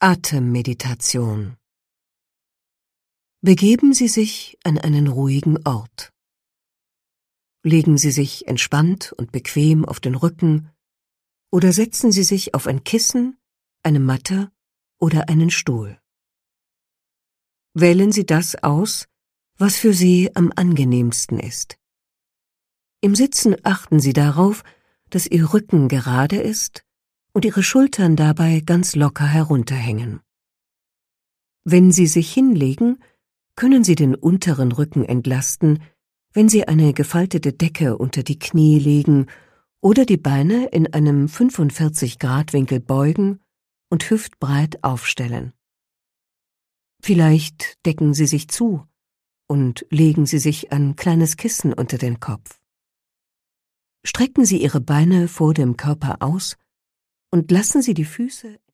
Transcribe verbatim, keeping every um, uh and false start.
Atemmeditation. Begeben Sie sich an einen ruhigen Ort. Legen Sie sich entspannt und bequem auf den Rücken oder setzen Sie sich auf ein Kissen, eine Matte oder einen Stuhl. Wählen Sie das aus, was für Sie am angenehmsten ist. Im Sitzen achten Sie darauf, dass Ihr Rücken gerade ist und Ihre Schultern dabei ganz locker herunterhängen. Wenn Sie sich hinlegen, können Sie den unteren Rücken entlasten, wenn Sie eine gefaltete Decke unter die Knie legen oder die Beine in einem fünfundvierzig Grad Winkel beugen und hüftbreit aufstellen. Vielleicht decken Sie sich zu und legen Sie sich ein kleines Kissen unter den Kopf. Strecken Sie Ihre Beine vor dem Körper aus und lassen Sie die Füße